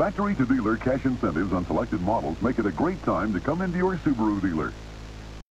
Factory to dealer cash incentives on selected models make it a great time to come into your Subaru dealer.